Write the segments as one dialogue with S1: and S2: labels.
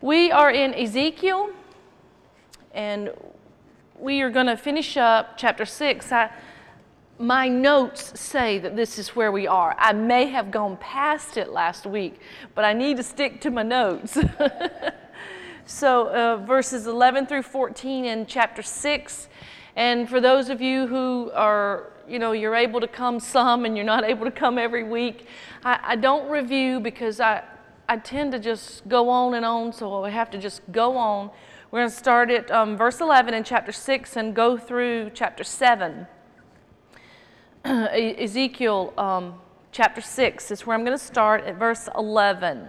S1: We are in Ezekiel, and we are going to finish up chapter 6. My notes say that this is where we are. I may have gone past it last week, but I need to stick to my notes. So verses 11 through 14 in chapter 6. And for those of you who are, you're able to come some and you're not able to come every week, I don't review because I tend to just go on, so I have to just go on. We're going to start at verse 11 in chapter 6 and go through chapter 7. Ezekiel chapter 6 is where I'm going to start at verse 11.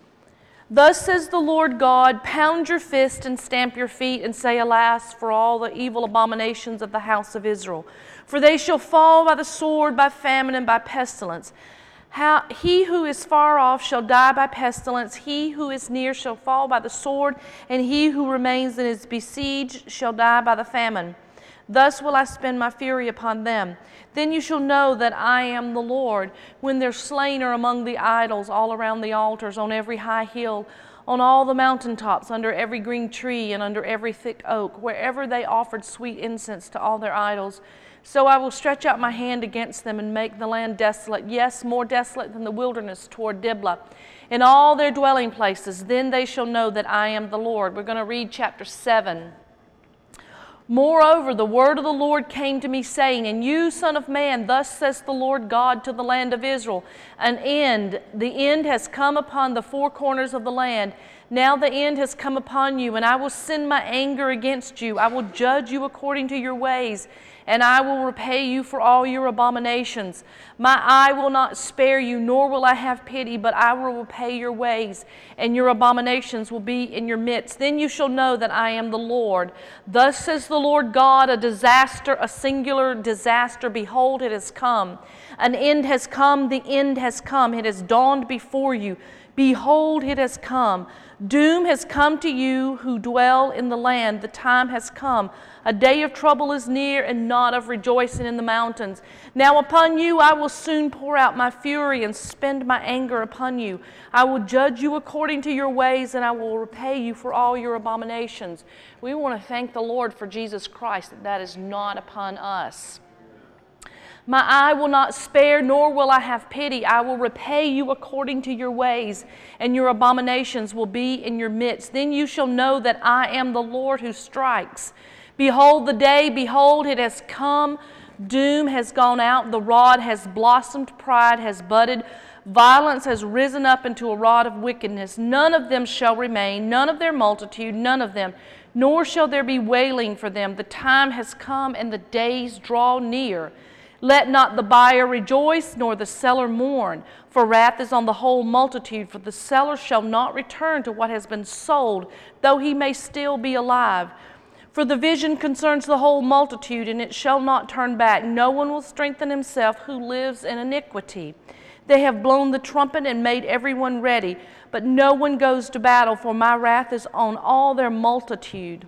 S1: Thus says the Lord God, pound your fist and stamp your feet and say, alas, for all the evil abominations of the house of Israel. For they shall fall by the sword, by famine, and by pestilence. He who is far off shall die by pestilence, he who is near shall fall by the sword, and he who remains and is besieged shall die by the famine. Thus will I spend my fury upon them. Then you shall know that I am the Lord, when their slain are among the idols, all around the altars, on every high hill, on all the mountaintops, under every green tree, and under every thick oak, wherever they offered sweet incense to all their idols. So I will stretch out my hand against them and make the land desolate, yes, more desolate than the wilderness toward Diblah, in all their dwelling places. Then they shall know that I am the Lord. We're going to read chapter 7. Moreover, the word of the Lord came to me, saying, And you, son of man, thus says the Lord God to the land of Israel, the end has come upon the four corners of the land. Now the end has come upon you, and I will send my anger against you. I will judge you according to your ways, and I will repay you for all your abominations. My eye will not spare you, nor will I have pity, but I will repay your ways, and your abominations will be in your midst. Then you shall know that I am the Lord. Thus says the Lord God, a disaster, a singular disaster. Behold, it has come. An end has come, the end has come. It has dawned before you. Behold, it has come. Doom has come to you who dwell in the land. The time has come. A day of trouble is near, and not of rejoicing in the mountains. Now upon you I will soon pour out my fury and spend my anger upon you. I will judge you according to your ways, and I will repay you for all your abominations. We want to thank the Lord for Jesus Christ, that is not upon us. My eye will not spare, nor will I have pity. I will repay you according to your ways, and your abominations will be in your midst. Then you shall know that I am the Lord who strikes. Behold the day, behold, it has come. Doom has gone out, the rod has blossomed, pride has budded, violence has risen up into a rod of wickedness. None of them shall remain, none of their multitude, none of them, nor shall there be wailing for them. The time has come, and the days draw near. Let not the buyer rejoice, nor the seller mourn, for wrath is on the whole multitude, for the seller shall not return to what has been sold, though he may still be alive. For the vision concerns the whole multitude, and it shall not turn back. No one will strengthen himself who lives in iniquity. They have blown the trumpet and made everyone ready, but no one goes to battle, for my wrath is on all their multitude.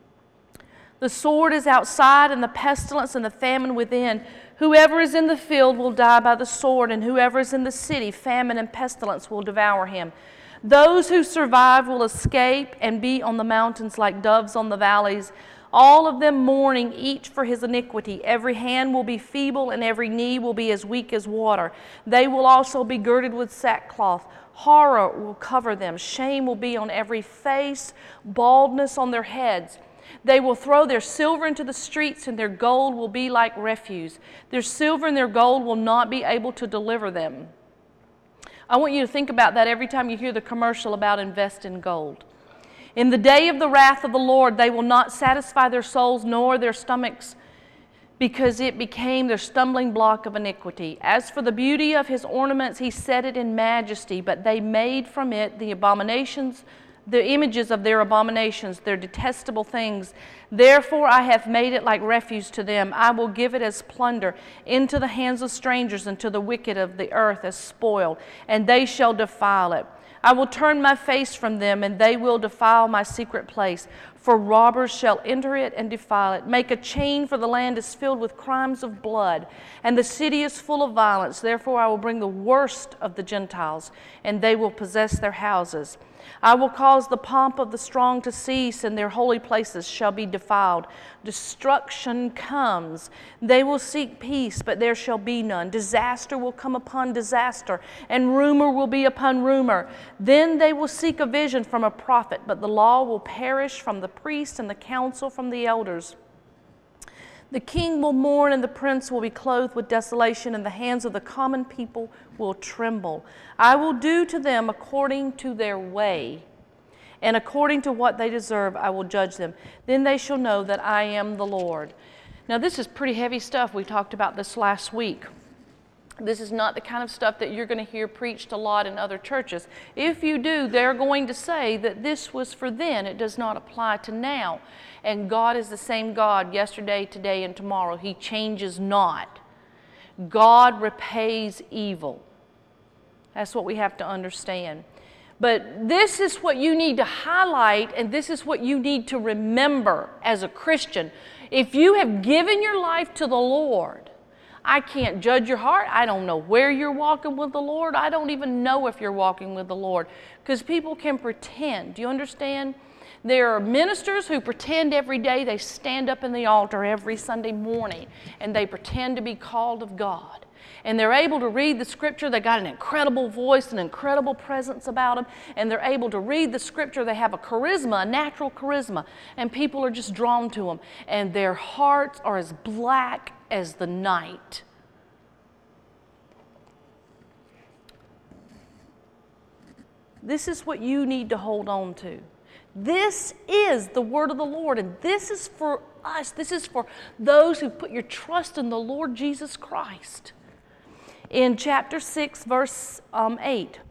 S1: The sword is outside, and the pestilence and the famine within. Whoever is in the field will die by the sword, and whoever is in the city, famine and pestilence will devour him. Those who survive will escape and be on the mountains like doves on the valleys, all of them mourning each for his iniquity. Every hand will be feeble, and every knee will be as weak as water. They will also be girded with sackcloth. Horror will cover them. Shame will be on every face, baldness on their heads. They will throw their silver into the streets, and their gold will be like refuse. Their silver and their gold will not be able to deliver them. I want you to think about that every time you hear the commercial about invest in gold. In the day of the wrath of the Lord, they will not satisfy their souls nor their stomachs, because it became their stumbling block of iniquity. As for the beauty of his ornaments, he set it in majesty, but they made from it the abominations, the images of their abominations, their detestable things. Therefore I have made it like refuse to them. I will give it as plunder into the hands of strangers, and to the wicked of the earth as spoil, and they shall defile it. I will turn my face from them, and they will defile my secret place. For robbers shall enter it and defile it. Make a chain, for the land is filled with crimes of blood, and the city is full of violence. Therefore I will bring the worst of the Gentiles, and they will possess their houses. I will cause the pomp of the strong to cease, and their holy places shall be defiled. Destruction comes. They will seek peace, but there shall be none. Disaster will come upon disaster, and rumor will be upon rumor. Then they will seek a vision from a prophet, but the law will perish from the priest and the counsel from the elders. The king will mourn, and the prince will be clothed with desolation, and the hands of the common people will tremble. I will do to them according to their way, and according to what they deserve, I will judge them. Then they shall know that I am the Lord. Now, this is pretty heavy stuff. We talked about this last week. This is not the kind of stuff that you're going to hear preached a lot in other churches. If you do, they're going to say that this was for then. It does not apply to now. And God is the same God yesterday, today, and tomorrow. He changes not. God repays evil. That's what we have to understand. But this is what you need to highlight, and this is what you need to remember as a Christian. If you have given your life to the Lord, I can't judge your heart. I don't know where you're walking with the Lord. I don't even know if you're walking with the Lord, because people can pretend. Do you understand? There are ministers who pretend every day. They stand up in the altar every Sunday morning and they pretend to be called of God. And they're able to read the scripture. They got an incredible voice, an incredible presence about them. And they're able to read the scripture. They have a charisma, a natural charisma. And people are just drawn to them. And their hearts are as black as the night. This is what you need to hold on to. This is the word of the Lord, and this is for us. This is for those who put your trust in the Lord Jesus Christ. In chapter 6, verse 8,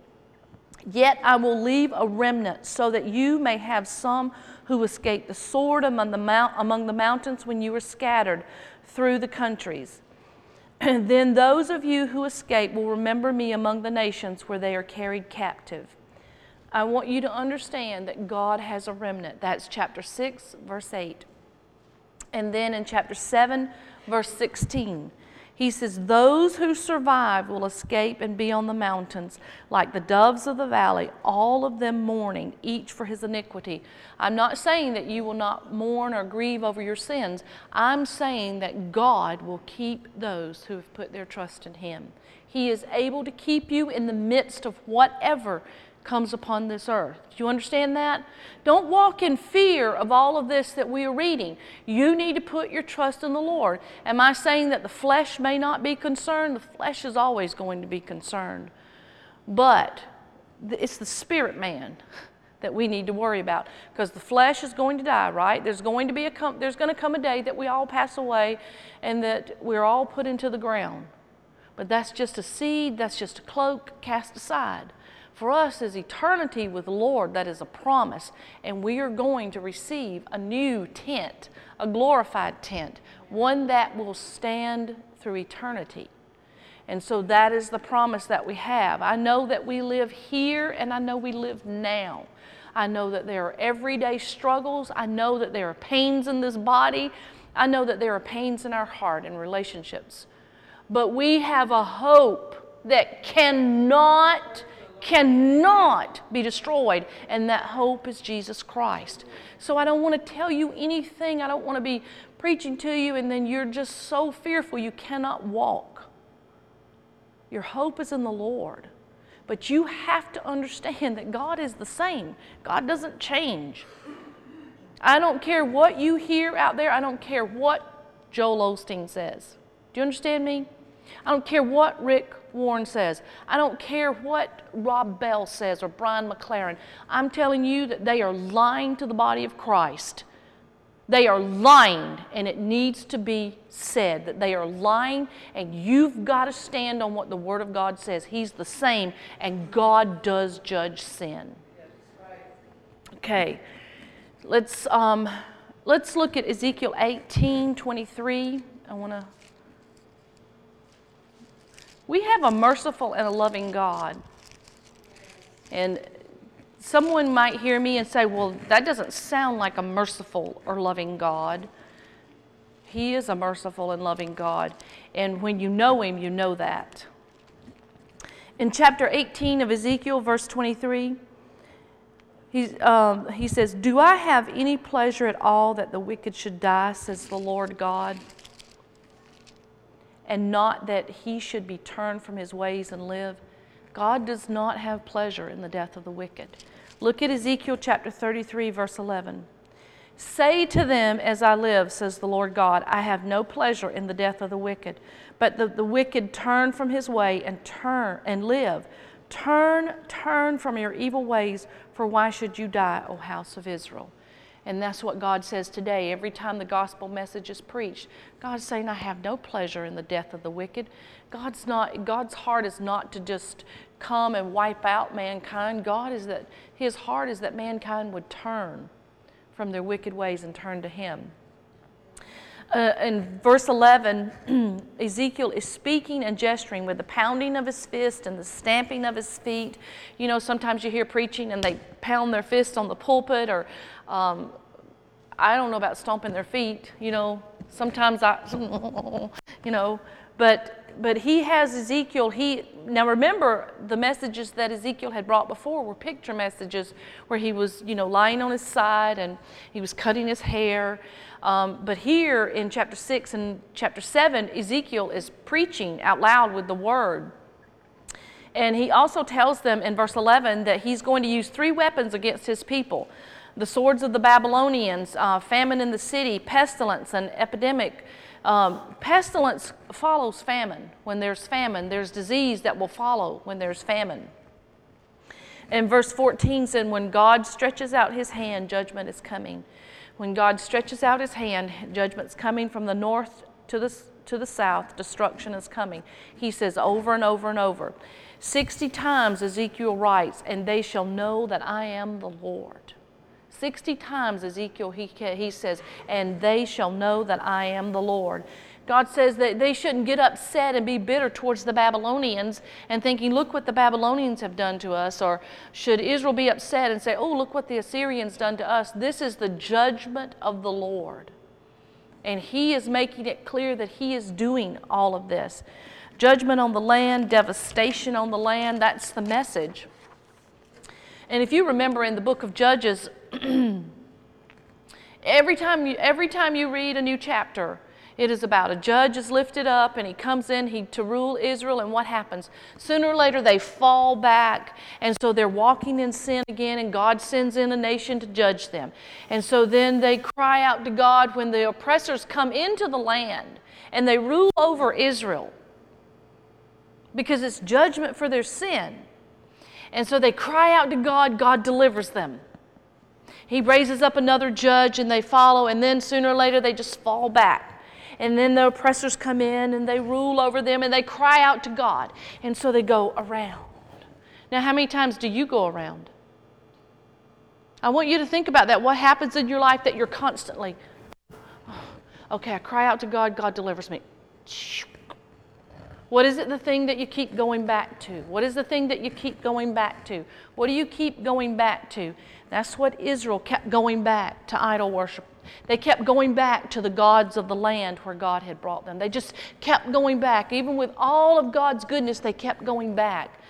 S1: yet I will leave a remnant so that you may have some who escape the sword among the mountains when you are scattered through the countries. And then those of you who escape will remember me among the nations where they are carried captive. I want you to understand that God has a remnant. That's chapter 6, verse 8. And then in chapter 7, verse 16, he says, those who survive will escape and be on the mountains like the doves of the valley, all of them mourning, each for his iniquity. I'm not saying that you will not mourn or grieve over your sins. I'm saying that God will keep those who have put their trust in him. He is able to keep you in the midst of whatever comes upon this earth. Do you understand that? Don't walk in fear of all of this that we are reading. You need to put your trust in the Lord. Am I saying that the flesh may not be concerned? The flesh is always going to be concerned. But it's the spirit man that we need to worry about, because the flesh is going to die, right? There's going to come a day that we all pass away and that we're all put into the ground. But that's just a seed, that's just a cloak cast aside. For us is eternity with the Lord. That is a promise. And we are going to receive a new tent, a glorified tent, one that will stand through eternity. And so that is the promise that we have. I know that we live here, and I know we live now. I know that there are everyday struggles. I know that there are pains in this body. I know that there are pains in our heart and relationships. But we have a hope that cannot be destroyed, and that hope is Jesus Christ. So I don't want to tell you anything. I don't want to be preaching to you and then you're just so fearful you cannot walk. Your hope is in the Lord. But you have to understand that God is the same. God doesn't change. I don't care what you hear out there. I don't care what Joel Osteen says. Do you understand me? I don't care what Rick Warren says. I don't care what Rob Bell says or Brian McLaren. I'm telling you that they are lying to the body of Christ. They are lying, and it needs to be said that they are lying, and you've got to stand on what the Word of God says. He's the same, and God does judge sin. Okay, let's look at Ezekiel 18:23. We have a merciful and a loving God. And someone might hear me and say, well, that doesn't sound like a merciful or loving God. He is a merciful and loving God. And when you know Him, you know that. In chapter 18 of Ezekiel, verse 23, He says, "Do I have any pleasure at all that the wicked should die, says the Lord God, and not that he should be turned from his ways and live?" God does not have pleasure in the death of the wicked. Look at Ezekiel chapter 33, verse 11. "Say to them, as I live, says the Lord God, I have no pleasure in the death of the wicked, but the wicked turn from his way and live. Turn from your evil ways, for why should you die, O house of Israel?" And that's what God says today. Every time the gospel message is preached, God's saying, I have no pleasure in the death of the wicked. God's heart is not to just come and wipe out mankind. His heart is that mankind would turn from their wicked ways and turn to him. In verse 11, Ezekiel is speaking and gesturing with the pounding of his fist and the stamping of his feet. You know, sometimes you hear preaching and they pound their fists on the pulpit, or I don't know about stomping their feet, you know. Sometimes but he has Ezekiel, now remember, the messages that Ezekiel had brought before were picture messages where he was, lying on his side and he was cutting his hair. But here in chapter 6 and chapter 7, Ezekiel is preaching out loud with the word. And he also tells them in verse 11 that he's going to use 3 weapons against his people: the swords of the Babylonians, famine in the city, pestilence, and epidemic. Pestilence follows famine. When there's famine, there's disease that will follow when there's famine. And verse 14 said, when God stretches out his hand, judgment is coming. When God stretches out his hand, judgment's coming from the north to the south, destruction is coming. He says over and over and over. 60 times Ezekiel writes, and they shall know that I am the Lord. 60 times Ezekiel, he says, and they shall know that I am the Lord. God says that they shouldn't get upset and be bitter towards the Babylonians and thinking, look what the Babylonians have done to us. Or should Israel be upset and say, oh, look what the Assyrians done to us. This is the judgment of the Lord. And he is making it clear that he is doing all of this. Judgment on the land, devastation on the land, that's the message. And if you remember in the book of Judges, every time you read a new chapter, it is about a judge is lifted up and he comes in to rule Israel, and what happens? Sooner or later they fall back, and so they're walking in sin again, and God sends in a nation to judge them. And so then they cry out to God when the oppressors come into the land and they rule over Israel because it's judgment for their sin. And so they cry out to God, God delivers them. He raises up another judge and they follow, and then sooner or later they just fall back. And then the oppressors come in and they rule over them and they cry out to God. And so they go around. Now, how many times do you go around? I want you to think about that. What happens in your life that you're constantly, okay, I cry out to God, God delivers me. What is it, the thing that you keep going back to? What is the thing that you keep going back to? What do you keep going back to? That's what Israel kept going back to, idol worship. They kept going back to the gods of the land where God had brought them. They just kept going back. Even with all of God's goodness, they kept going back.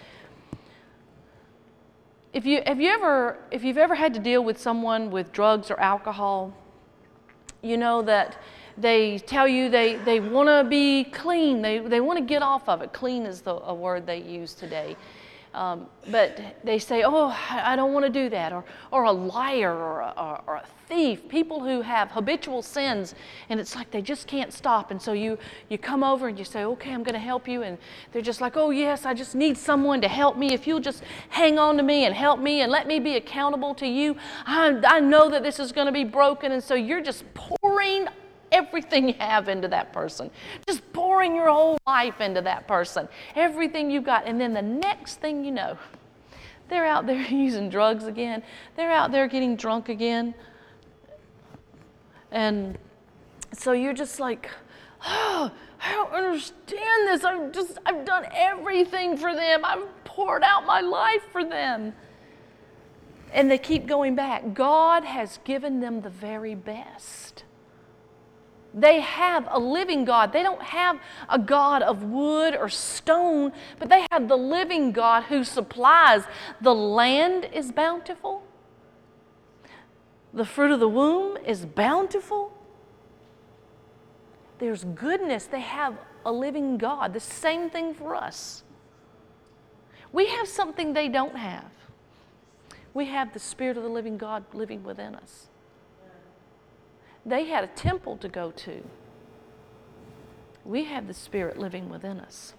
S1: If you've ever had to deal with someone with drugs or alcohol, you know that they tell you they want to be clean. They want to get off of it. Clean is a word they use today. But they say, oh, I don't want to do that. Or a liar or a thief. People who have habitual sins, and it's like they just can't stop. And so you come over and you say, okay, I'm going to help you. And they're just like, oh, yes, I just need someone to help me. If you'll just hang on to me and help me and let me be accountable to you, I know that this is going to be broken. And so you're just pouring everything you have into that person. Just pouring your whole life into that person. Everything you got. And then the next thing you know, they're out there using drugs again. They're out there getting drunk again. And so you're just like, oh, I don't understand this. I've done everything for them. I've poured out my life for them. And they keep going back. God has given them the very best. They have a living God. They don't have a God of wood or stone, but they have the living God who supplies. The land is bountiful. The fruit of the womb is bountiful. There's goodness. They have a living God. The same thing for us. We have something they don't have. We have the Spirit of the living God living within us. They had a temple to go to. We have the Spirit living within us.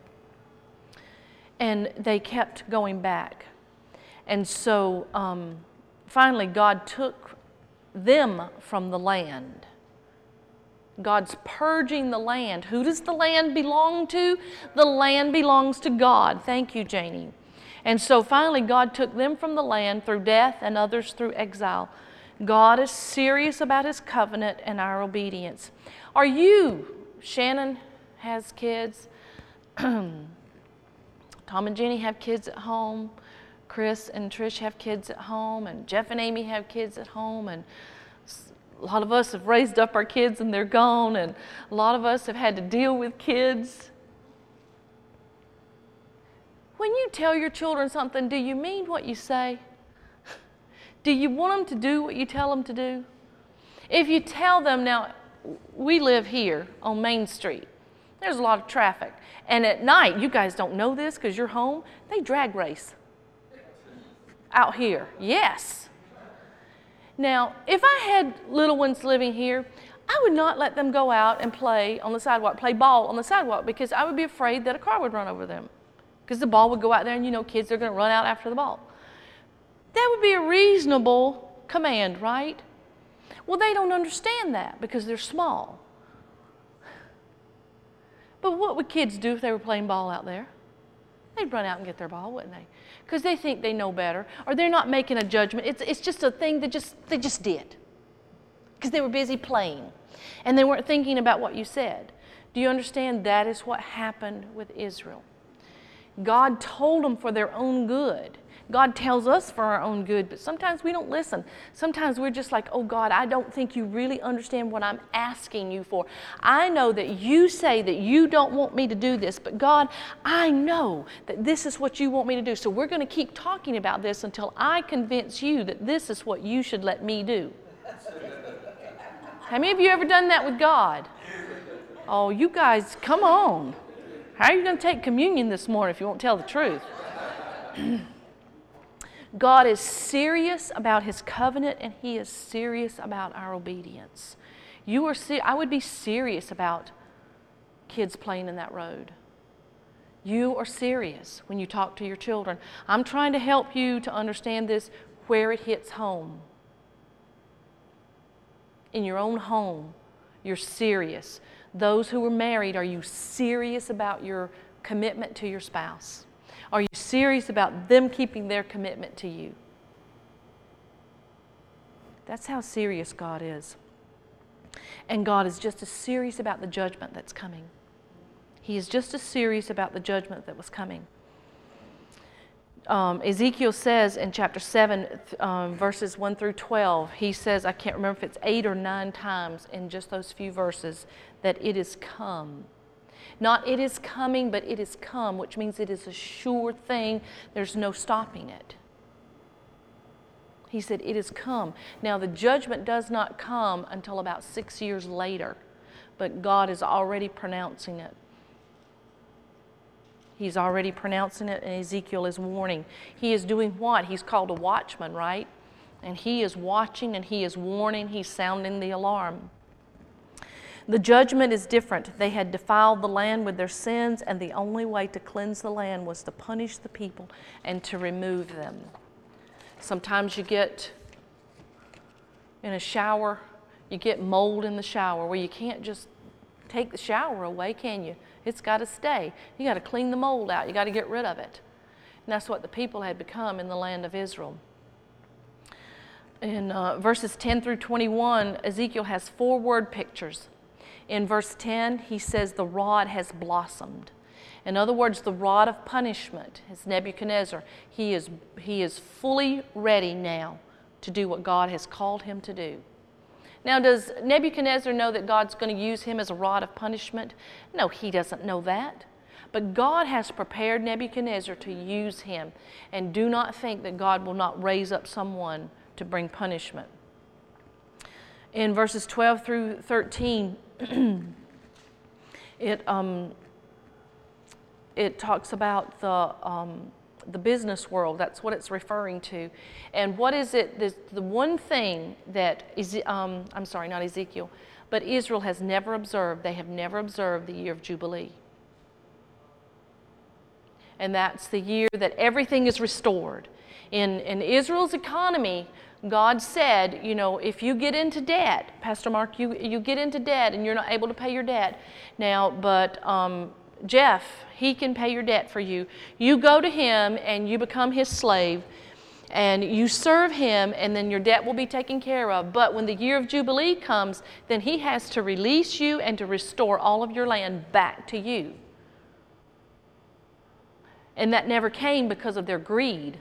S1: And they kept going back. And so finally God took them from the land. God's purging the land. Who does the land belong to? The land belongs to God. Thank you, Janie. And so finally God took them from the land through death and others through exile. God is serious about His covenant and our obedience. Are you? Shannon has kids. Tom and Jenny have kids at home. Chris and Trish have kids at home. And Jeff and Amy have kids at home. And a lot of us have raised up our kids and they're gone. And a lot of us have had to deal with kids. When you tell your children something, do you mean what you say? Do you want them to do what you tell them to do? If you tell them, now, we live here on Main Street. There's a lot of traffic. And at night, you guys don't know this because you're home, they drag race out here. Yes. Now, if I had little ones living here, I would not let them go out and play on the sidewalk, play ball on the sidewalk, because I would be afraid that a car would run over them. Because the ball would go out there and you know kids are going to run out after the ball. That would be a reasonable command, right? Well, they don't understand that because they're small. But what would kids do if they were playing ball out there? They'd run out and get their ball, wouldn't they? Because they think they know better, or they're not making a judgment. It's just a thing that they just did. Because they were busy playing. And they weren't thinking about what you said. Do you understand? That is what happened with Israel. God told them for their own good. God tells us for our own good, but sometimes we don't listen. Sometimes we're just like, oh God, I don't think you really understand what I'm asking you for. I know that you say that you don't want me to do this, but God, I know that this is what you want me to do. So we're going to keep talking about this until I convince you that this is what you should let me do. How many of you ever done that with God? Oh, you guys, come on. How are you going to take communion this morning if you won't tell the truth? God is serious about His covenant, and He is serious about our obedience. I would be serious about kids playing in that road. You are serious when you talk to your children. I'm trying to help you to understand this where it hits home. In your own home, you're serious. Those who are married, are you serious about your commitment to your spouse? Are you serious about them keeping their commitment to you? That's how serious God is. And God is just as serious about the judgment that's coming. He is just as serious about the judgment that was coming. Ezekiel says in chapter 7, verses 1 through 12, he says, I can't remember if it's 8 or 9 times in just those few verses, that it is come. Not it is coming, but it is come, which means it is a sure thing. There's no stopping it. He said, it is come. Now, the judgment does not come until about 6 years later, but God is already pronouncing it. He's already pronouncing it, and Ezekiel is warning. He is doing what? He's called a watchman, right? And he is watching and he is warning. He's sounding the alarm. The judgment is different. They had defiled the land with their sins, and the only way to cleanse the land was to punish the people and to remove them. Sometimes you get in a shower, you get mold in the shower where you can't just take the shower away, can you? It's got to stay. You got to clean the mold out. You got to get rid of it. And that's what the people had become in the land of Israel. In verses 10 through 21, Ezekiel has 4 word pictures. In verse 10, he says the rod has blossomed. In other words, the rod of punishment is Nebuchadnezzar. He is fully ready now to do what God has called him to do. Now, does Nebuchadnezzar know that God's going to use him as a rod of punishment? No, he doesn't know that. But God has prepared Nebuchadnezzar to use him. And do not think that God will not raise up someone to bring punishment. In verses 12 through 13, it talks about the business world. That's what it's referring to. And what is it? The one thing that I'm sorry, not Ezekiel, but Israel has never observed. They have never observed the year of Jubilee. And that's the year that everything is restored. In Israel's economy, God said, you know, if you get into debt, Pastor Mark, you get into debt and you're not able to pay your debt. Now, but Jeff, he can pay your debt for you. You go to him and you become his slave and you serve him, and then your debt will be taken care of. But when the year of Jubilee comes, then he has to release you and to restore all of your land back to you. And that never came because of their greed.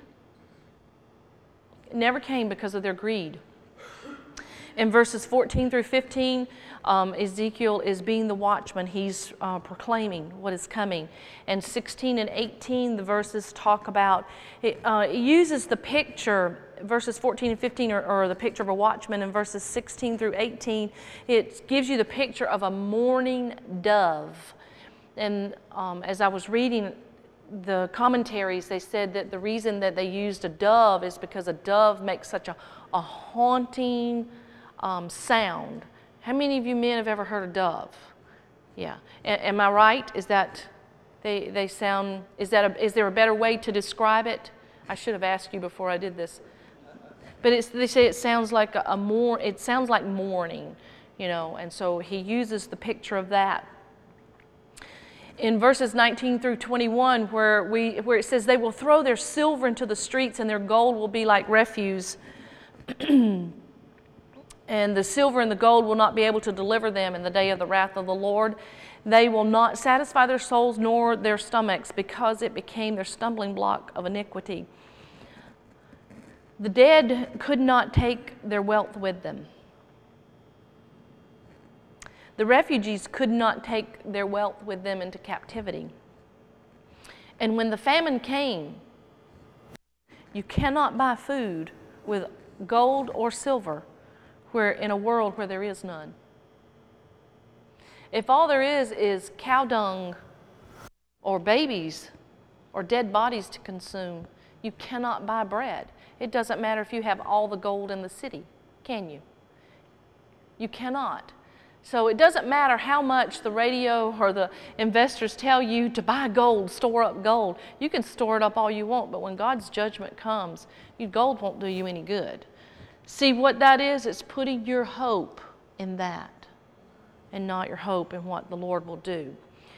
S1: It never came because of their greed. In verses 14 through 15, Ezekiel is being the watchman. He's proclaiming what is coming. And 16 and 18, the verses talk about, it uses the picture, verses 14 and 15 are the picture of a watchman. And verses 16 through 18, it gives you the picture of a mourning dove. And as I was reading the commentaries, they said that the reason that they used a dove is because a dove makes such a haunting sound. How many of you men have ever heard a dove? Yeah. Am I right? Is that they sound? Is there a better way to describe it? I should have asked you before I did this. But they say it sounds like it sounds like mourning, you know. And so he uses the picture of that. In verses 19 through 21, where it says, they will throw their silver into the streets and their gold will be like refuse. And the silver and the gold will not be able to deliver them in the day of the wrath of the Lord. They will not satisfy their souls nor their stomachs, because it became their stumbling block of iniquity. The dead could not take their wealth with them. The refugees could not take their wealth with them into captivity. And when the famine came, you cannot buy food with gold or silver in a world where there is none. If all there is cow dung or babies or dead bodies to consume, you cannot buy bread. It doesn't matter if you have all the gold in the city, can you? You cannot. So it doesn't matter how much the radio or the investors tell you to buy gold, store up gold. You can store it up all you want, but when God's judgment comes, gold won't do you any good. See what that is? It's putting your hope in that and not your hope in what the Lord will do.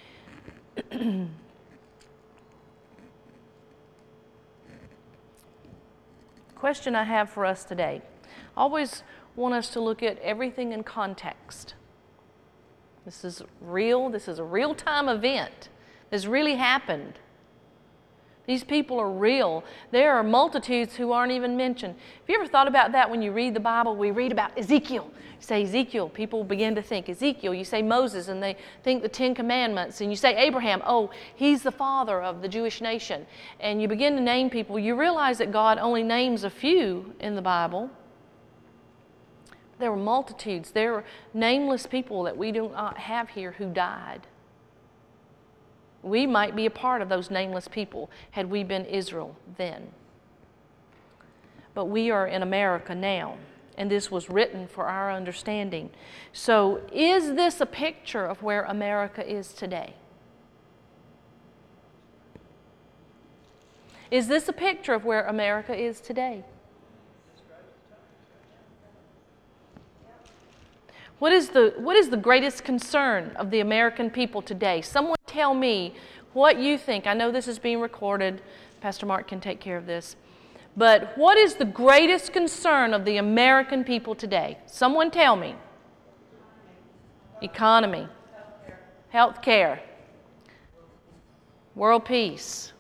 S1: Question I have for us today. I always want us to look at everything in context. This is real. This is a real-time event. This really happened. These people are real. There are multitudes who aren't even mentioned. Have you ever thought about that when you read the Bible? We read about Ezekiel. You say Ezekiel, people begin to think Ezekiel. You say Moses, and they think the Ten Commandments. And you say Abraham, oh, he's the father of the Jewish nation. And you begin to name people. You realize that God only names a few in the Bible. There were multitudes. There were nameless people that we do not have here who died. We might be a part of those nameless people had we been Israel then. But we are in America now, and this was written for our understanding. So is this a picture of where America is today? Is this a picture of where America is today? What is the greatest concern of the American people today? Someone tell me what you think. I know this is being recorded. Pastor Mark can take care of this. But what is the greatest concern of the American people today? Someone tell me. Economy. Health care. World peace.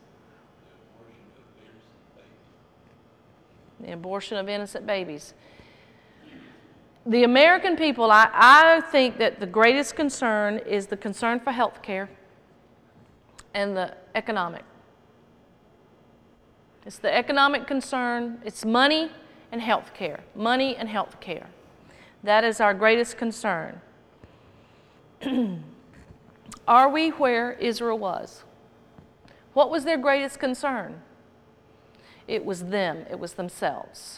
S1: The abortion of innocent babies. The American people, I think that the greatest concern is the concern for health care and the economic. It's the economic concern. It's money and health care. Money and health care. That is our greatest concern. Are we where Israel was? What was their greatest concern? It was them. It was themselves.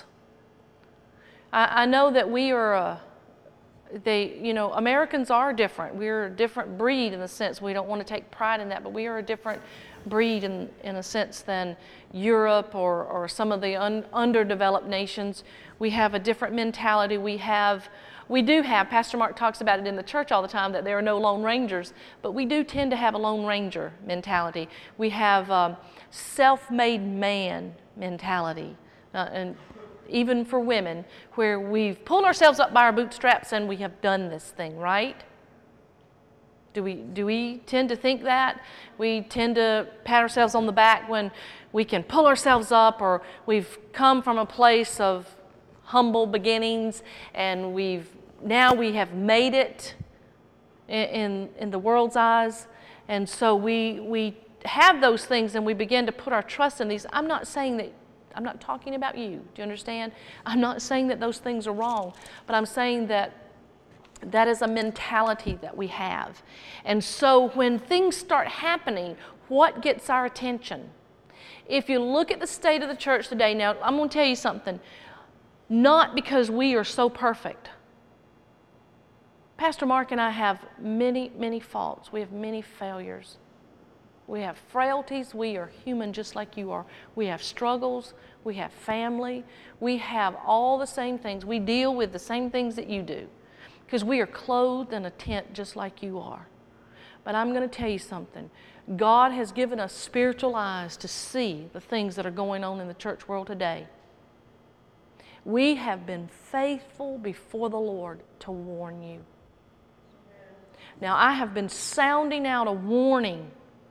S1: I know that we are, Americans are different. We're a different breed in the sense we don't want to take pride in that, but we are a different breed in a sense than Europe or some of the underdeveloped nations. We have a different mentality. We do have, Pastor Mark talks about it in the church all the time, that there are no lone rangers, but we do tend to have a lone ranger mentality. We have self-made man mentality, and even for women, where we've pulled ourselves up by our bootstraps and we have done this thing, right? Do we tend to think that? We tend to pat ourselves on the back when we can pull ourselves up, or we've come from a place of humble beginnings and we have made it in the world's eyes. And so we have those things and we begin to put our trust in these. I'm not talking about you. Do you understand? I'm not saying that those things are wrong, but I'm saying that is a mentality that we have. And so when things start happening, what gets our attention? If you look at the state of the church today, now I'm going to tell you something, not because we are so perfect. Pastor Mark and I have many, many faults. We have many failures. We have frailties. We are human just like you are. We have struggles. We have family. We have all the same things. We deal with the same things that you do because we are clothed in a tent just like you are. But I'm going to tell you something. God has given us spiritual eyes to see the things that are going on in the church world today. We have been faithful before the Lord to warn you. Now, I have been sounding out a warning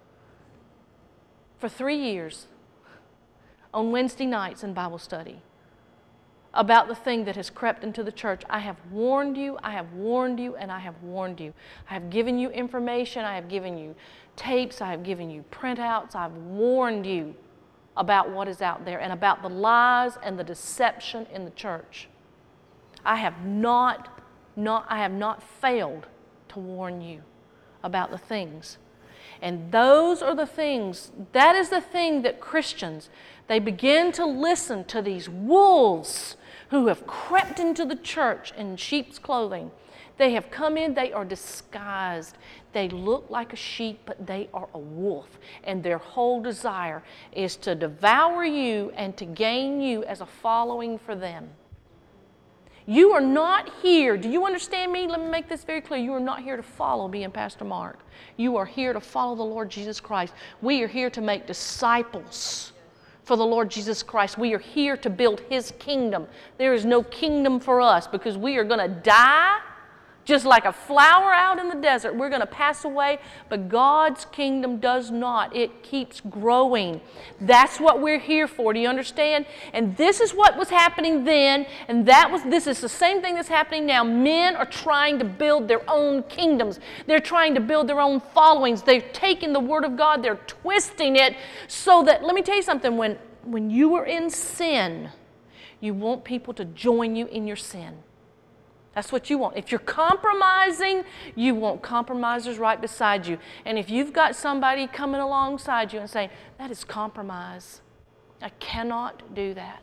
S1: for 3 years on Wednesday nights in Bible study about the thing that has crept into the church. I have warned you, I have warned you, and I have warned you. I have given you information, I have given you tapes, I have given you printouts, I've warned you about what is out there and about the lies and the deception in the church. I have not failed to warn you about the things. And those are the things, that is the thing that Christians, they begin to listen to these wolves who have crept into the church in sheep's clothing. They have come in, they are disguised. They look like a sheep, but they are a wolf. And their whole desire is to devour you and to gain you as a following for them. You are not here, do you understand me? Let me make this very clear. You are not here to follow me and Pastor Mark. You are here to follow the Lord Jesus Christ. We are here to make disciples for the Lord Jesus Christ. We are here to build His kingdom. There is no kingdom for us because we are going to die just like a flower out in the desert. We're going to pass away, but God's kingdom does not. It keeps growing. That's what we're here for. Do you understand? And this is what was happening then, and this is the same thing that's happening now. Men are trying to build their own kingdoms. They're trying to build their own followings. They're taking the Word of God, they're twisting it so that, let me tell you something, when you are in sin, you want people to join you in your sin. That's what you want. If you're compromising, you want compromisers right beside you. And if you've got somebody coming alongside you and saying, that is compromise, I cannot do that,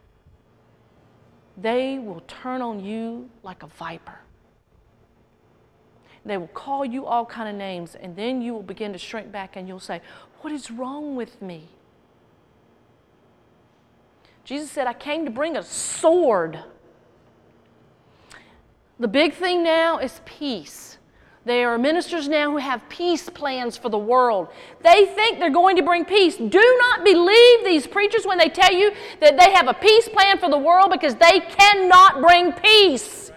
S1: they will turn on you like a viper. They will call you all kind of names, and then you will begin to shrink back and you'll say, what is wrong with me? Jesus said, I came to bring a sword. The big thing now is peace. There are ministers now who have peace plans for the world. They think they're going to bring peace. Do not believe these preachers when they tell you that they have a peace plan for the world because they cannot bring peace.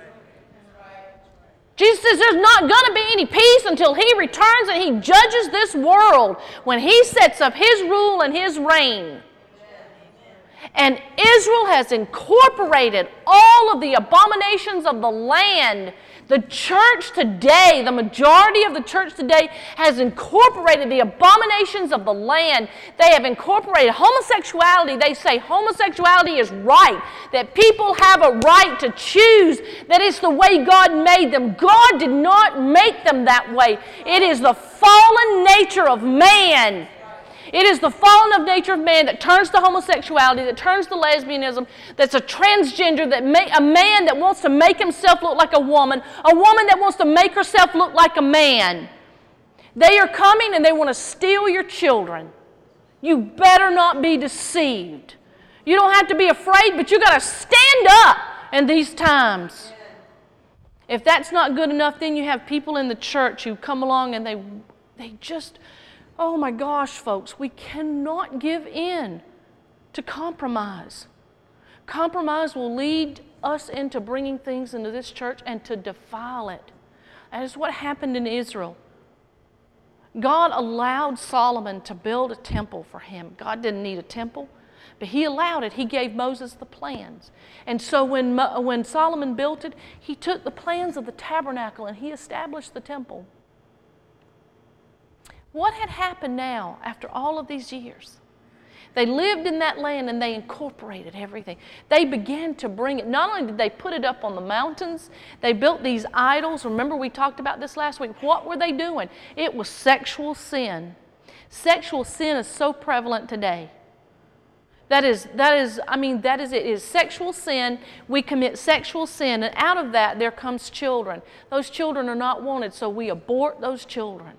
S1: Jesus says there's not going to be any peace until He returns and He judges this world when He sets up His rule and His reign. And Israel has incorporated all of the abominations of the land. The church today, the majority of the church today, has incorporated the abominations of the land. They have incorporated homosexuality. They say homosexuality is right, that people have a right to choose, that it's the way God made them. God did not make them that way. It is the fallen nature of man. It is the fallen of nature of man that turns to homosexuality, that turns to lesbianism, that's a transgender, a man that wants to make himself look like a woman that wants to make herself look like a man. They are coming and they want to steal your children. You better not be deceived. You don't have to be afraid, but you got to stand up in these times. If that's not good enough, then you have people in the church who come along and they just... Oh my gosh, folks, we cannot give in to compromise. Compromise will lead us into bringing things into this church and to defile it. That is what happened in Israel. God allowed Solomon to build a temple for him. God didn't need a temple, but he allowed it. He gave Moses the plans. And so when Solomon built it, he took the plans of the tabernacle and he established the temple. What had happened now after all of these years? They lived in that land and they incorporated everything. They began to bring it. Not only did they put it up on the mountains, they built these idols. Remember we talked about this last week. What were they doing? It was sexual sin. Sexual sin is so prevalent today. That is it. It is sexual sin. We commit sexual sin, and out of that there comes children. Those children are not wanted, so we abort those children.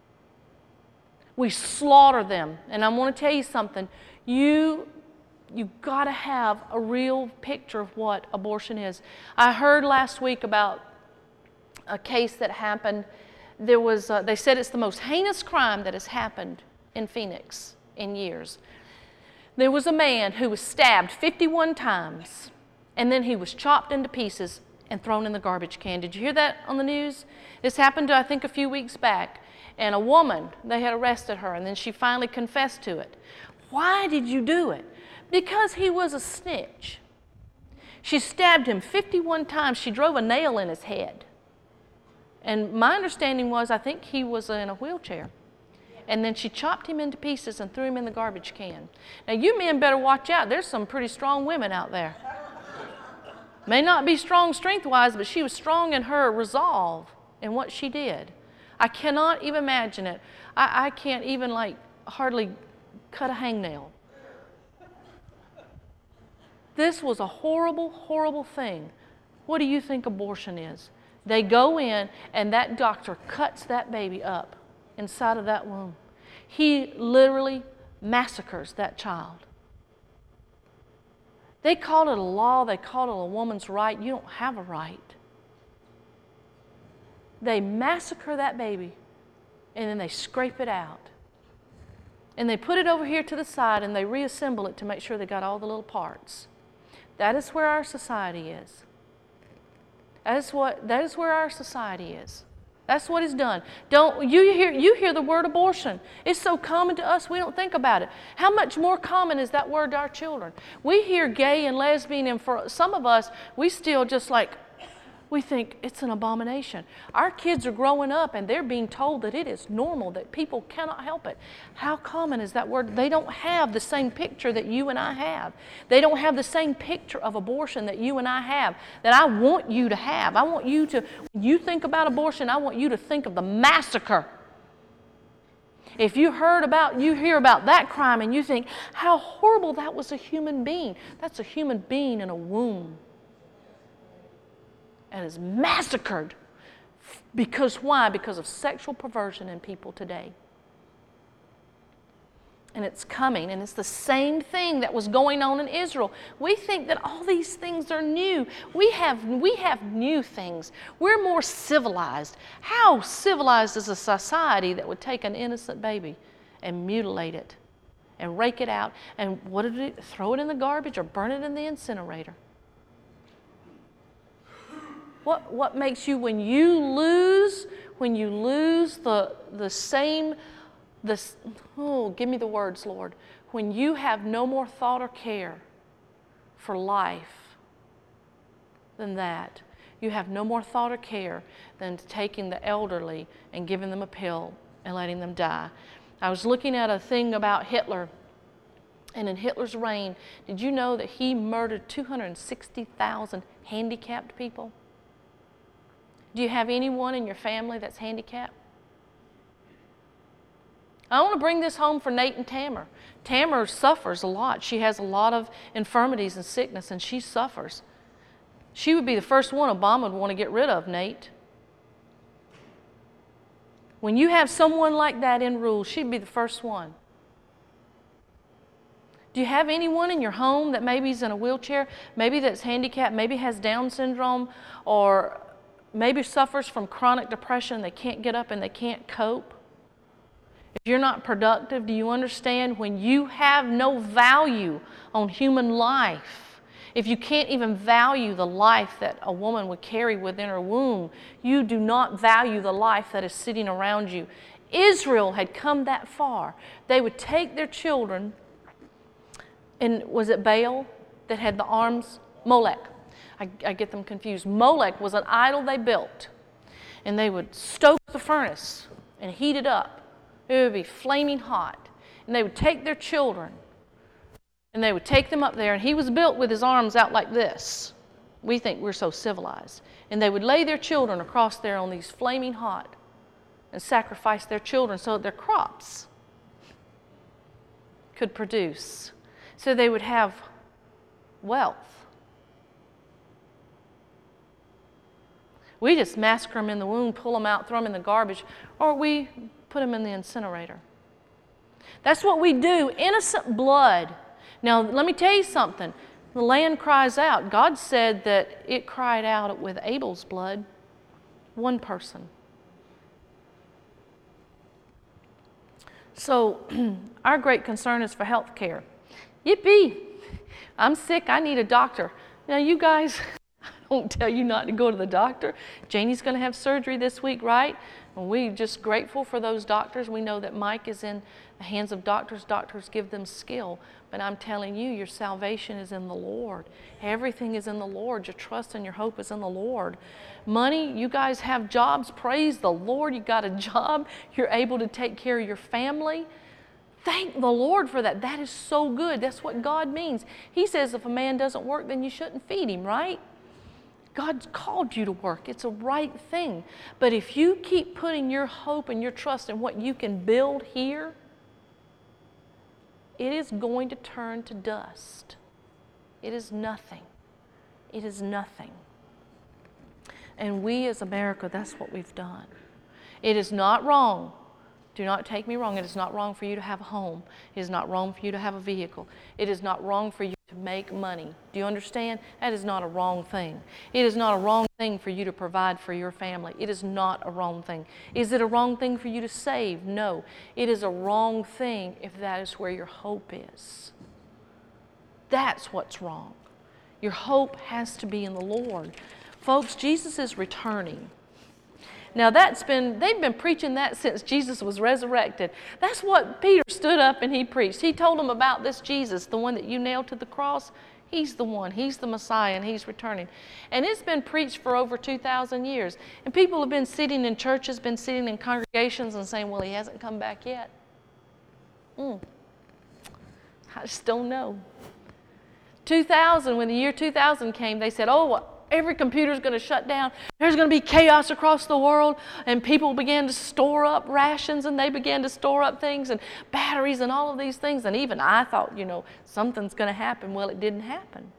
S1: We slaughter them. And I want to tell you something. You've got to have a real picture of what abortion is. I heard last week about a case that happened. They said it's the most heinous crime that has happened in Phoenix in years. There was a man who was stabbed 51 times, and then he was chopped into pieces and thrown in the garbage can. Did you hear that on the news? This happened, I think, a few weeks back. And a woman, they had arrested her, and then she finally confessed to it. Why did you do it? Because he was a snitch. She stabbed him 51 times. She drove a nail in his head. And my understanding was, I think he was in a wheelchair. And then she chopped him into pieces and threw him in the garbage can. Now, you men better watch out. There's some pretty strong women out there. May not be strong strength-wise, but she was strong in her resolve in what she did. I cannot even imagine it. I can't even hardly cut a hangnail. This was a horrible, horrible thing. What do you think abortion is? They go in and that doctor cuts that baby up inside of that womb. He literally massacres that child. They call it a law. They call it a woman's right. You don't have a right. They massacre that baby, and then they scrape it out. And they put it over here to the side, and they reassemble it to make sure they got all the little parts. That is where our society is. That is where our society is. That's what is done. You hear the word abortion. It's so common to us, we don't think about it. How much more common is that word to our children? We hear gay and lesbian, and for some of us, we still just we think it's an abomination. Our kids are growing up and they're being told that it is normal, that people cannot help it. How common is that word? They don't have the same picture that you and I have. They don't have the same picture of abortion that you and I have, that I want you to have. I want you to, when you think about abortion, I want you to think of the massacre. If you hear about that crime and you think, how horrible, that was a human being. That's a human being in a womb. And is massacred. Because why? Because of sexual perversion in people today. And it's coming, and it's the same thing that was going on in Israel. We think that all these things are new. We have new things. We're more civilized. How civilized is a society that would take an innocent baby and mutilate it and rake it out and throw it in the garbage or burn it in the incinerator? What makes you, when you lose give me the words, Lord. When you have no more thought or care for life than that. You have no more thought or care than taking the elderly and giving them a pill and letting them die. I was looking at a thing about Hitler, and in Hitler's reign, did you know that he murdered 260,000 handicapped people? Do you have anyone in your family that's handicapped? I want to bring this home for Nate and Tamar. Tamar suffers a lot. She has a lot of infirmities and sickness, and she suffers. She would be the first one Obama would want to get rid of, Nate. When you have someone like that in rule, she'd be the first one. Do you have anyone in your home that maybe is in a wheelchair, maybe that's handicapped, maybe has Down syndrome, or maybe suffers from chronic depression, they can't get up and they can't cope? If you're not productive, do you understand when you have no value on human life, if you can't even value the life that a woman would carry within her womb, you do not value the life that is sitting around you. Israel had come that far. They would take their children, and was it Baal that had the arms? Molech. I get them confused. Molech was an idol they built, and they would stoke the furnace and heat it up. It would be flaming hot, and they would take their children, and they would take them up there, and he was built with his arms out like this. We think we're so civilized. And they would lay their children across there on these flaming hot and sacrifice their children so that their crops could produce. So they would have wealth. We just massacre them in the womb, pull them out, throw them in the garbage, or we put them in the incinerator. That's what we do. Innocent blood. Now, let me tell you something. The land cries out. God said that it cried out with Abel's blood. One person. So, our great concern is for health care. Yippee! I'm sick. I need a doctor. Now, you guys, I don't tell you not to go to the doctor. Janie's going to have surgery this week, right? And we're just grateful for those doctors. We know that Mike is in the hands of doctors. Doctors give them skill. But I'm telling you, your salvation is in the Lord. Everything is in the Lord. Your trust and your hope is in the Lord. Money, you guys have jobs. Praise the Lord. You got a job. You're able to take care of your family. Thank the Lord for that. That is so good. That's what God means. He says if a man doesn't work, then you shouldn't feed him, right? God's called you to work. It's a right thing. But if you keep putting your hope and your trust in what you can build here, it is going to turn to dust. It is nothing. It is nothing. And we as America, that's what we've done. It is not wrong. Do not take me wrong. It is not wrong for you to have a home. It is not wrong for you to have a vehicle. It is not wrong for you to make money. Do you understand? That is not a wrong thing. It is not a wrong thing for you to provide for your family. It is not a wrong thing. Is it a wrong thing for you to save? No. It is a wrong thing if that is where your hope is. That's what's wrong. Your hope has to be in the Lord. Folks, Jesus is returning. Now they've been preaching that since Jesus was resurrected. That's what Peter stood up and he preached. He told them about this Jesus, the one that you nailed to the cross. He's the one. He's the Messiah, and he's returning. And it's been preached for over 2,000 years. And people have been sitting in churches, been sitting in congregations and saying, well, he hasn't come back yet. I just don't know. 2000, when the year 2000 came, they said, every computer's going to shut down. There's going to be chaos across the world. And people began to store up rations, and they began to store up things and batteries and all of these things. And even I thought, something's going to happen. Well, it didn't happen.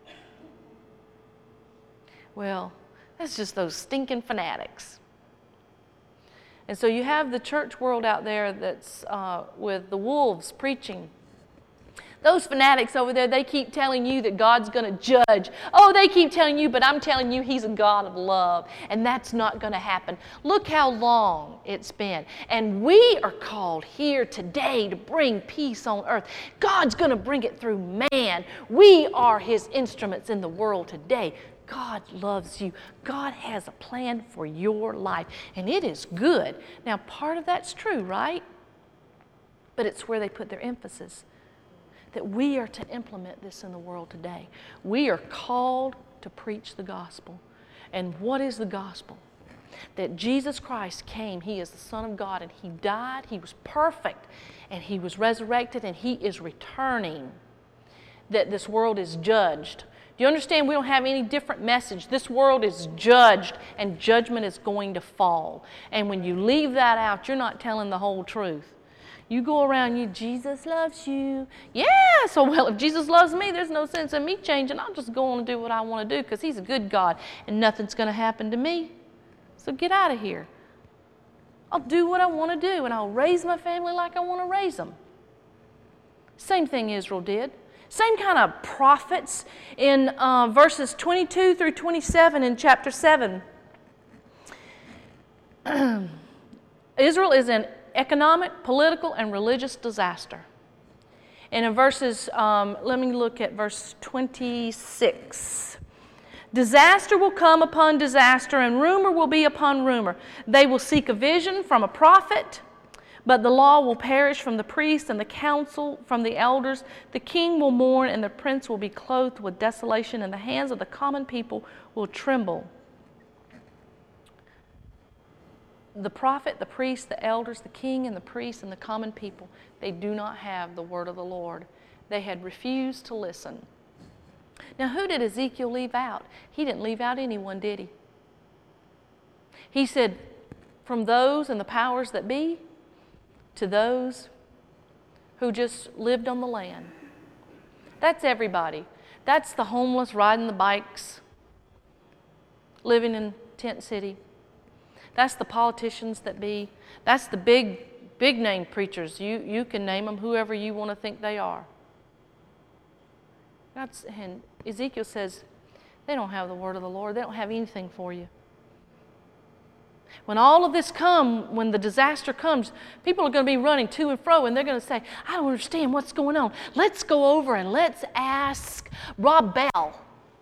S1: Well, that's just those stinking fanatics. And so you have the church world out there that's with the wolves preaching. Those fanatics over there, they keep telling you that God's going to judge. They keep telling you, but I'm telling you He's a God of love, and that's not going to happen. Look how long it's been. And we are called here today to bring peace on earth. God's going to bring it through man. We are His instruments in the world today. God loves you. God has a plan for your life, and it is good. Now, part of that's true, right? But it's where they put their emphasis. that we are to implement this in the world today. We are called to preach the gospel. And what is the gospel? That Jesus Christ came, He is the Son of God, and He died, He was perfect, and He was resurrected, and He is returning. That this world is judged. Do you understand? We don't have any different message. This world is judged, and judgment is going to fall. And when you leave that out, you're not telling the whole truth. You go around, Jesus loves you. Yeah, so well, if Jesus loves me, there's no sense in me changing. I'll just go on and do what I want to do because He's a good God, and nothing's going to happen to me. So get out of here. I'll do what I want to do, and I'll raise my family like I want to raise them. Same thing Israel did. Same kind of prophets in verses 22 through 27 in chapter 7. Israel is in economic, political, and religious disaster. And in verses, let me look at verse 26. Disaster will come upon disaster, and rumor will be upon rumor. They will seek a vision from a prophet, but the law will perish from the priest and the council from the elders. The king will mourn, and the prince will be clothed with desolation, and the hands of the common people will tremble. The prophet, the priest, the elders, the king, and the priest, and the common people, they do not have the word of the Lord. They had refused to listen. Now, who did Ezekiel leave out? He didn't leave out anyone, did he? He said, from those and the powers that be to those who just lived on the land. That's everybody. That's the homeless riding the bikes, living in tent city. That's the politicians that be. That's the big name preachers. You can name them whoever you want to think they are. And Ezekiel says, they don't have the word of the Lord. They don't have anything for you. When all of this when the disaster comes, people are going to be running to and fro, and they're going to say, I don't understand what's going on. Let's go over and let's ask Rob Bell.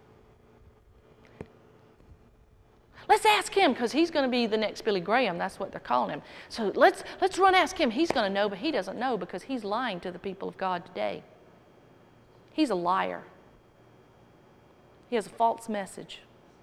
S1: Let's ask him, because he's going to be the next Billy Graham. That's what they're calling him. So let's run ask him. He's going to know, but he doesn't know because he's lying to the people of God today. He's a liar. He has a false message.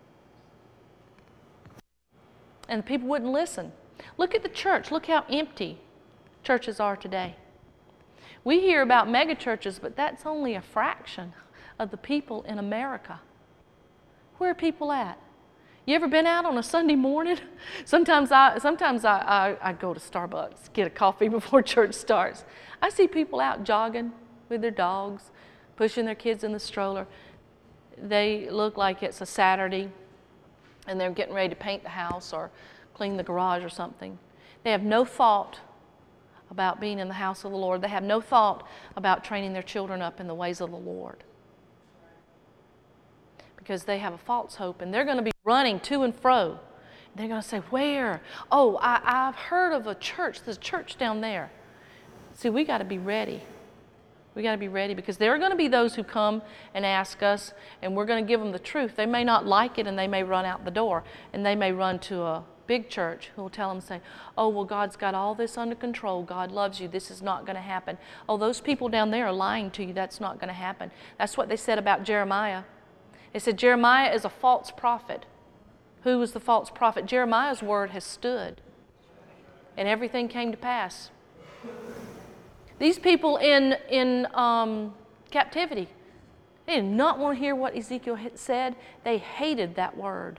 S1: And the people wouldn't listen. Look at the church. Look how empty churches are today. We hear about mega churches, but that's only a fraction of the people in America. Where are people at? You ever been out on a Sunday morning? Sometimes I go to Starbucks, get a coffee before church starts. I see people out jogging with their dogs, pushing their kids in the stroller. They look like it's a Saturday, and they're getting ready to paint the house or clean the garage or something. They have no thought about being in the house of the Lord. They have no thought about training their children up in the ways of the Lord. Because they have a false hope, and they're going to be running to and fro. They're going to say, where? Oh, I've heard of a church. There's a church down there. See, we got to be ready. We got to be ready, because there are going to be those who come and ask us, and we're going to give them the truth. They may not like it, and they may run out the door, and they may run to a big church who will tell them, say, oh, well, God's got all this under control. God loves you. This is not going to happen. Oh, those people down there are lying to you. That's not going to happen. That's what they said about Jeremiah. They said Jeremiah is a false prophet. Who was the false prophet? Jeremiah's word has stood, and everything came to pass. These people in captivity, they did not want to hear what Ezekiel had said. They hated that word.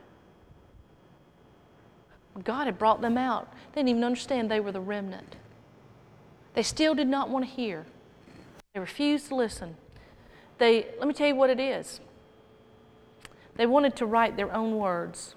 S1: God had brought them out. They didn't even understand they were the remnant. They still did not want to hear. They refused to listen. Let me tell you what it is. They wanted to write their own words.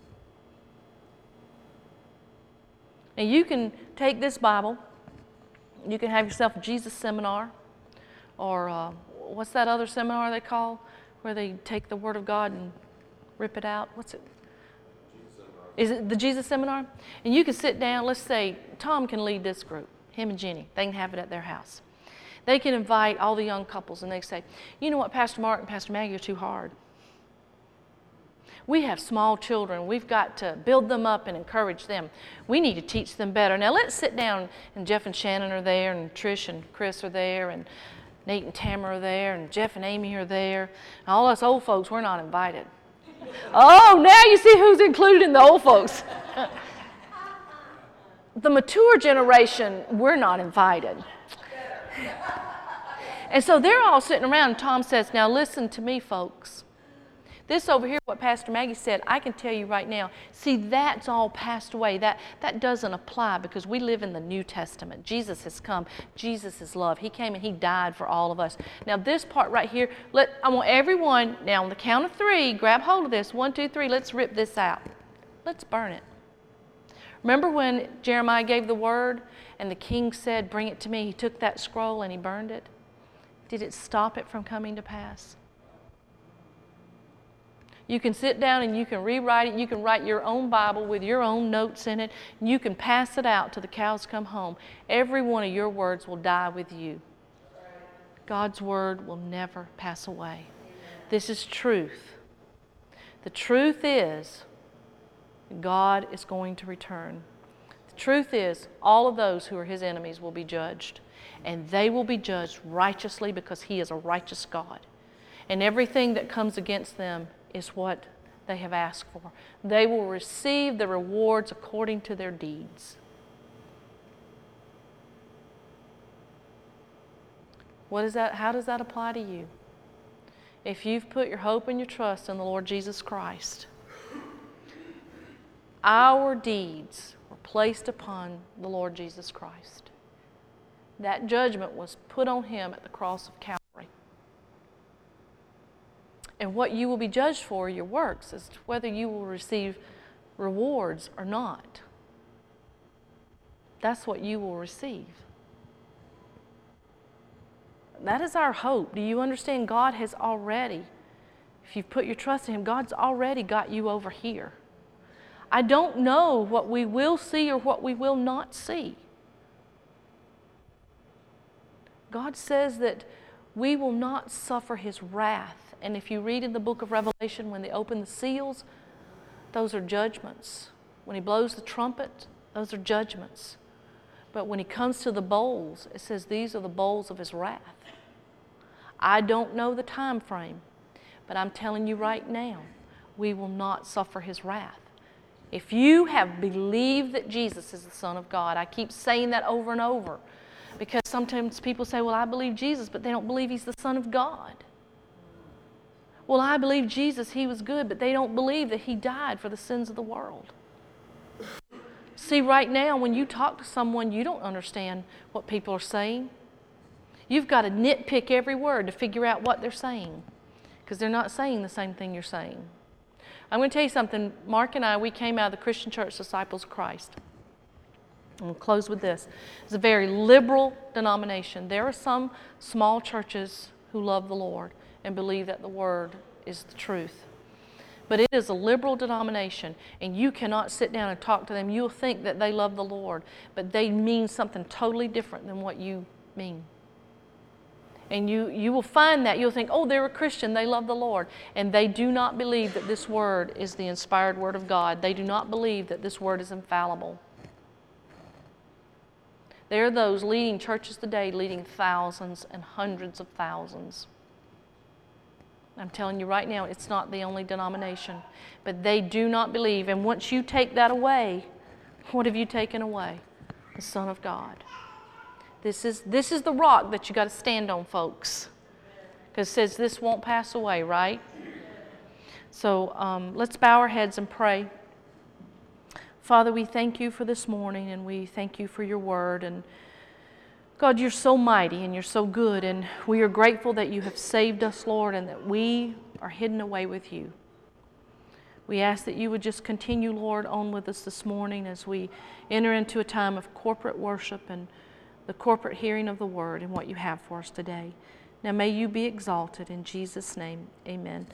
S1: And you can take this Bible, you can have yourself a Jesus seminar, or what's that other seminar they call, where they take the Word of God and rip it out? What's it? Is it the Jesus seminar? And you can sit down, let's say Tom can lead this group, him and Jenny. They can have it at their house. They can invite all the young couples, and they say, you know what, Pastor Mark and Pastor Maggie are too hard. We have small children. We've got to build them up and encourage them. We need to teach them better. Now let's sit down, and Jeff and Shannon are there, and Trish and Chris are there, and Nate and Tamara are there, and Jeff and Amy are there. And all us old folks, we're not invited. Oh, now you see who's included in the old folks. The mature generation, we're not invited. And so they're all sitting around, and Tom says, now listen to me, folks. This over here, what Pastor Maggie said, I can tell you right now, see, that's all passed away. That doesn't apply because we live in the New Testament. Jesus has come. Jesus is love. He came and He died for all of us. Now this part right here, I want everyone, now on the count of 3, grab hold of this. 1, 2, 3, let's rip this out. Let's burn it. Remember when Jeremiah gave the word and the king said, bring it to me. He took that scroll and he burned it. Did it stop it from coming to pass? You can sit down and you can rewrite it. You can write your own Bible with your own notes in it. And you can pass it out till the cows come home. Every one of your words will die with you. God's word will never pass away. This is truth. The truth is God is going to return. The truth is all of those who are His enemies will be judged. And they will be judged righteously because He is a righteous God. And everything that comes against them is what they have asked for. They will receive the rewards according to their deeds. What is that? How does that apply to you? If you've put your hope and your trust in the Lord Jesus Christ, our deeds were placed upon the Lord Jesus Christ. That judgment was put on Him at the cross of Calvary. And what you will be judged for, your works, is whether you will receive rewards or not. That's what you will receive. That is our hope. Do you understand? God has already, if you've put your trust in Him, God's already got you over here. I don't know what we will see or what we will not see. God says that we will not suffer His wrath. And if you read in the book of Revelation, when they open the seals, those are judgments. When He blows the trumpet, those are judgments. But when He comes to the bowls, it says these are the bowls of His wrath. I don't know the time frame, but I'm telling you right now, we will not suffer His wrath. If you have believed that Jesus is the Son of God, I keep saying that over and over, because sometimes people say, well, I believe Jesus, but they don't believe He's the Son of God. Well, I believe Jesus, He was good, but they don't believe that He died for the sins of the world. See, right now, when you talk to someone, you don't understand what people are saying. You've got to nitpick every word to figure out what they're saying, because they're not saying the same thing you're saying. I'm going to tell you something. Mark and I, we came out of the Christian Church Disciples of Christ. And we'll close with this. It's a very liberal denomination. There are some small churches who love the Lord and believe that the Word is the truth. But it is a liberal denomination, and you cannot sit down and talk to them. You'll think that they love the Lord, but they mean something totally different than what you mean. And you will find that. You'll think, oh, they're a Christian, they love the Lord. And they do not believe that this Word is the inspired Word of God. They do not believe that this Word is infallible. There are those leading churches today, leading thousands and hundreds of thousands. I'm telling you right now, it's not the only denomination. But they do not believe. And once you take that away, what have you taken away? The Son of God. This is the rock that you got to stand on, folks. Because it says this won't pass away, right? So let's bow our heads and pray. Father, we thank You for this morning, and we thank You for Your word. And God, You're so mighty and You're so good, and we are grateful that You have saved us, Lord, and that we are hidden away with You. We ask that You would just continue, Lord, on with us this morning as we enter into a time of corporate worship and the corporate hearing of the Word and what You have for us today. Now may You be exalted in Jesus' name. Amen.